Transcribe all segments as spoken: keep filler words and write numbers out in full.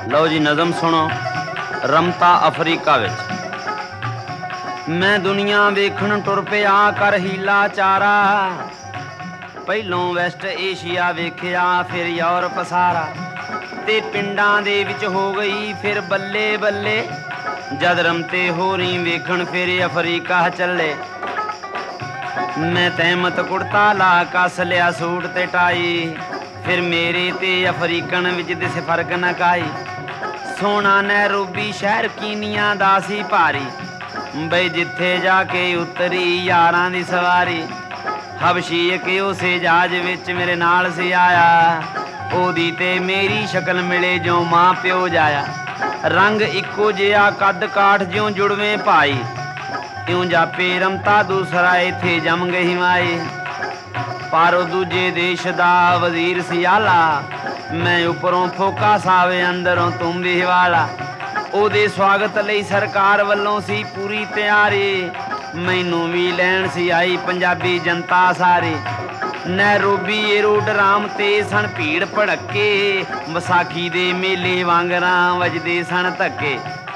लो जी नज़म सुनो। रमता अफ्रीका विच मैं दुनिया वेखण टुर पिया कर हीला चारा। पहलों वैस्ट एशिया वेखिया फिर यूरोप सारा ते पिंडां दे विच हो गई फिर बल्ले बल्ले। जद रमते होरी वेखण फिर अफ्रीका चले। मैं तैमत कुड़ता ला कस लिया सूट ते टाई फिर मेरे ते अफ्रीकन विच दिस फर्क न काई। सोना नैरोबी शहर कीनिया दा सी भारी बई जिथे जाके उतरी यारां दी सवारी। हबशी एक उसे जहाज विच मेरे नाल सी आया ओदी ते मेरी शक्ल मिले जो मां प्यो जाया। रंग इक्को जिहा कद काठ ज्यों जुड़वें भाई इउं जापे रमता दूसरा इथे जम गई माई। पारो दूजे देश दा वजीर सी आला मैं उपरों फोका सावे अंदरों तुम भी वाला। ओदे स्वागत लई सरकार वल्लों सी पूरी तैयारी मैनू भी लैण सी आई पंजाबी जनता सारी। नैरोबी एरोड्राम ते सन भीड़ भड़के विसाखी दे मेले वांगरां वजदे सन धक्के।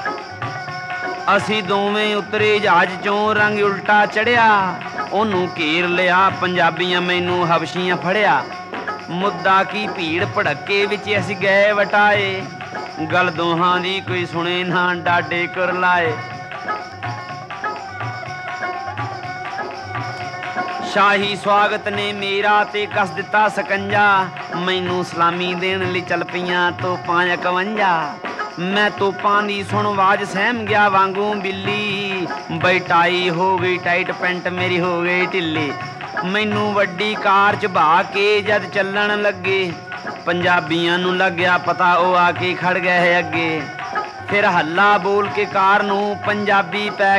असी दोवें उतरे जहाज चों रंग उल्टा चढ़िया ओनू घेर लिया पंजाबियां मैनू हबशियां फड़िया। मुद्दा की भीड़ भड़के विच असी गए वटाए गल दोहां दी कोई सुने ना डाडे कर लाए। शाही स्वागत ने मेरा ते कस दिता सकंजा मैनू सलामी देण लई चल पईयां तोपां इकवंजा। मैं तोपां दी सुण वाज सहम गया वांगू बिल्ली बई टाई हो गई टाइट पेंट मेरी हो गई ढिल्ली। मैनू वड्डी कार च बहा के जद चलण लगे पंजाबियां नू लग्या पता ओ आके खड़ गए अगे। फिर हल्ला बोल के कार नू पंजाबी पै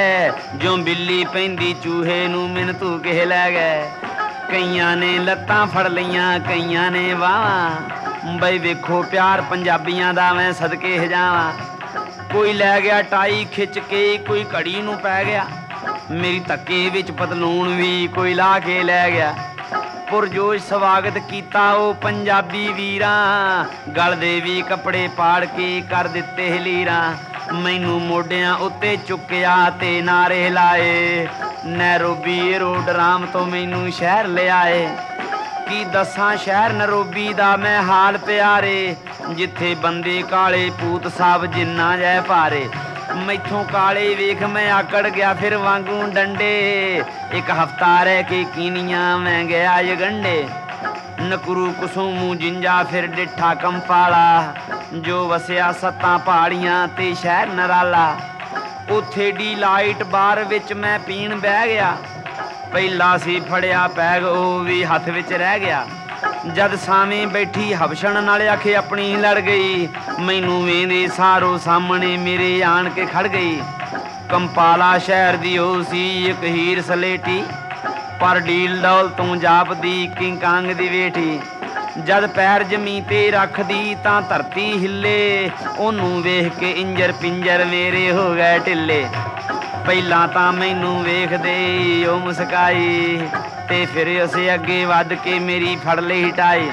गए जो बिल्ली पैंदी चूहे नू मैनू तू के लै गए। कईयां ने लत्तां फड़ लईयां कईयां ने बाहां बई वेखो प्यार पंजाबियां दा मैं सदके जावां। कोई लै गया टाई खिच के कोई घड़ी नू पै गया मेरी धक्के विच पतलून भी कोई ला के लै गया। पुरजोश स्वागत कीता ओ पंजाबी वीरां गल दे भी कपड़े पाड़ के कर दिते लीरां। मैनू मोडियां उत्ते चुक्या ते नारे लाए नैरोबी एरोड्राम तो मैनू शहर ले आए। की दसां शहर नैरोबी दा मैं हाल प्यारे जिथे बंदे काले पूत साहब जिन्ना जै भारे। मैथों काले वेख मैं आकड़ गया फिर वांगू डंडे एक हफ्ता रह के कीनिया मैं गया यगंडे। नकरू कुसुमू जिंजा फिर डिठा कंपाला जो वसिया सत्तां पहाड़ियां ते शहर नराला। उथे डी लाइट बार विच मैं पीण बह गया पहला सी फड़िया पैग ओ भी हथ विच रह गया। जद सावें बैठी हबशण नाल आखे अपनी लड़ गई मैनू वेंदे सारो सामने मेरे आन के खड़ गई। कंपाला शहर दी ओ सी एक हीर सलेटी पर डील डौल तू जापदी किंग कांग दी बेटी। जद पैर जमी ते रखदी तां धरती हिले ओनू वेख के इंजर पिंजर मेरे हो गए ढिले। पहला तां मैनू वेखदे ओ मुस्काई ते फिर उसे अगे वध के मेरी फड़ लई टाई।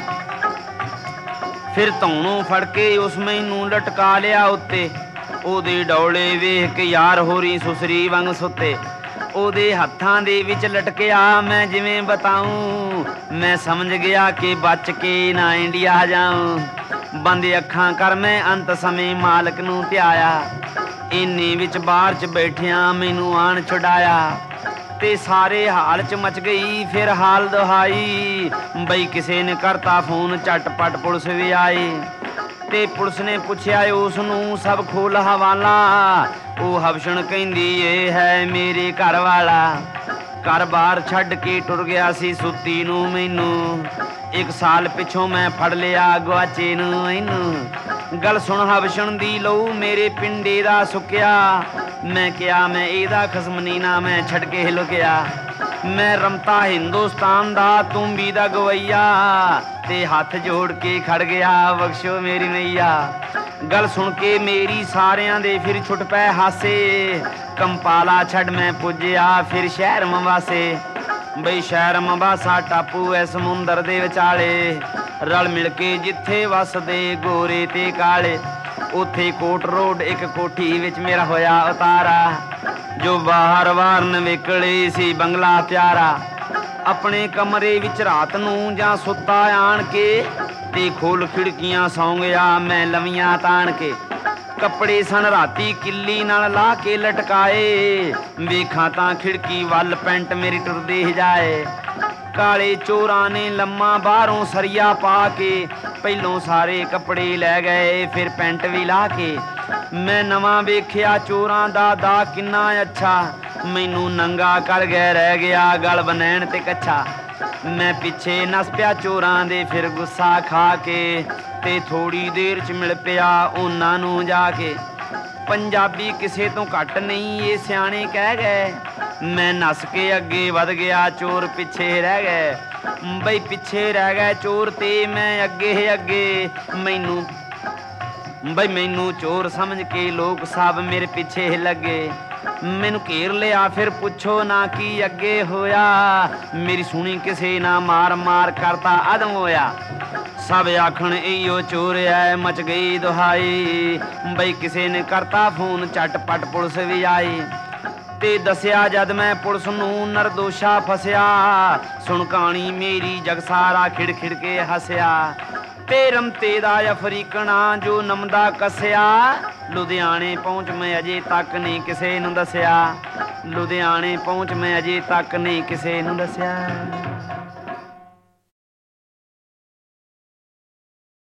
फिर धौनों फड़ के उस मैनू लटका लिया उत्ते ओदे डौले वेख के यार होरी सुसरी वांग सुते। ओदे हत्थां दे विच लटकिया मैं जिवें बताऊं मैं समझ गया कि बच के ना इंडिया जाऊं। बंद अखां कर मैं अंत समय मालक नू ध्याया इन्ने विच बाहर च बैठिया मैनू आन छुड़ाया। ते सारे हाल च मच गई फिर हाल दुहाई बई किसे ने करता फोन झटपट पुलिस भी आई। ते पुलिस ने पुछया उस नू सब खोल हवाला ओ हबशण कहंदी ए है मेरे घर वाला। घर बार छड्ड के टुर गया सी सुती नू मैनू एक साल पिछों मैं फड़ लिया गुआचे नू मैनू। गल सुन हबशण दी लहू मेरे पिंडे दा सुक्या मैं क्या मैं एदा खसम नी ना मैं छड़ के लुकिया। मैं रमता हिंदुस्तान दा तुम भी दा गवैया ते हाथ जोड़ के खड़ गया बख्शो मेरी मैया। गल सुन के मेरी सारियां दे फिर छुट पै हासे कंपाला छड़ मैं पुज्जिया फिर शहर मवासे। बई शहर मवासा टापू है समुंदर दे विचाले रल मिल के जिथे वसदे गोरे ते काले। ਉੱਥੇ ਕੋਟ ਰੋਡ ਇੱਕ ਕੋਠੀ ਵਿੱਚ ਮੇਰਾ ਹੋਇਆ ਉਤਾਰਾ, ਜੋ ਬਾਹਰ ਵਾਰਨ ਵਿਕਲੇ ਸੀ ਬੰਗਲਾ ਪਿਆਰਾ। ਆਪਣੇ ਕਮਰੇ ਵਿੱਚ ਰਾਤ ਨੂੰ ਜਾਂ ਸੁੱਤਾ ਆਣ ਕੇ, ਤੇ ਖੋਲ ਖਿੜਕੀਆਂ ਸੌਂ ਗਿਆ ਮੈਂ ਲਵੀਆਂ ਤਾਣ ਕੇ। ਕੱਪੜੇ ਸਨ ਰਾਤੀ ਕਿੱਲੀ ਨਾਲ ਲਾ ਕੇ ਲਟਕਾਏ, ਵੇਖਾਂ ਤਾਂ ਖਿੜਕੀ ਵੱਲ ਪੈਂਟ ਮੇਰੀ ਟੁਰਦੀ ਜਾਏ। ਕਾਲੇ ਚੋਰਾਂ ਨੇ ਲੰਮਾ ਬਾਹਰੋਂ ਸਰੀਆ ਪਾ ਕੇ, ਪਹਿਲੋਂ ਸਾਰੇ ਕੱਪੜੇ ਲੈ ਗਏ ਫਿਰ ਪੈਂਟ ਵੀ ਲਾ ਕੇ। ਮੈਂ ਨਵਾਂ ਵੇਖਿਆ ਚੋਰਾਂ ਦਾ ਦਾ ਕਿੰਨਾ ਅੱਛਾ, ਮੈਨੂੰ ਨੰਗਾ ਕਰ ਗਏ ਰਹਿ ਗਿਆ ਗਲ ਬਨੈਣ ਤੇ ਕੱਛਾ। ਮੈਂ ਪਿੱਛੇ ਨੱਸ ਪਿਆ ਚੋਰਾਂ ਦੇ ਫਿਰ ਗੁੱਸਾ ਖਾ ਕੇ, ਤੇ ਥੋੜੀ ਦੇਰ ਚ ਮਿਲ ਪਿਆ ਉਹਨਾਂ ਨੂੰ ਜਾ ਕੇ। ਪੰਜਾਬੀ ਕਿਸੇ ਤੋਂ ਘੱਟ ਨਹੀਂ ਇਹ ਸਿਆਣੇ ਕਹਿ ਗਏ, ਮੈਂ ਨੱਸ ਕੇ ਅੱਗੇ ਵਧ ਗਿਆ ਚੋਰ ਪਿੱਛੇ ਰਹਿ ਗਏ। ਬਈ ਪਿੱਛੇ ਰਹਿ ਗਏ ਚੋਰ ਤੇ ਮੈਂ ਅੱਗੇ ਅੱਗੇ, ਮੈਨੂੰ ਬਈ ਮੈਨੂੰ ਚੋਰ ਸਮਝ ਕੇ ਲੋਕ ਸਭ ਮੇਰੇ ਪਿੱਛੇ ਲੱਗੇ। ਮੈਨੂੰ ਘੇਰ ਲਿਆ ਫਿਰ ਪੁੱਛੋ ਨਾ ਕੀ ਅੱਗੇ ਹੋਇਆ, ਮੇਰੀ ਸੁਣੀ ਕਿਸੇ ਨਾ ਮਾਰ ਮਾਰ ਕਰਤਾ ਅਦਮ ਹੋਇਆ। ਸਭ ਆਖਣ ਇਹੋ ਚੋਰ ਐ ਮਚ ਗਈ ਦੁਹਾਈ, ਬਈ ਕਿਸੇ ਨੇ ਕਰਤਾ ਫੋਨ ਝਟਪਟ ਪੁਲਿਸ ਵੀ ਆਈ। ਤੇ ਦੱਸਿਆ ਜਦ ਮੈਂ ਪੁਲਿਸ ਨੂੰ ਨਿਰਦੋਸ਼ਾ ਫਸਿਆ, ਸੁਣ ਕਹਾਣੀ ਮੇਰੀ ਜਗ ਸਾਰਾ ਖਿੜ ਖਿੜ ਕੇ ਹੱਸਿਆ। ਤੇ ਰਮਤੇ ਦਾ ਅਫਰੀਕਣਾ ਜੋ ਨਮਦਾ ਕੱਸਿਆ, ਲੁਧਿਆਣੇ ਪਹੁੰਚ ਮੈਂ ਅਜੇ ਤੱਕ ਨਹੀਂ ਕਿਸੇ ਨੂੰ ਦੱਸਿਆ। ਲੁਧਿਆਣੇ ਪਹੁੰਚ ਮੈਂ ਅਜੇ ਤੱਕ ਨਹੀਂ ਕਿਸੇ ਨੂੰ ਦੱਸਿਆ।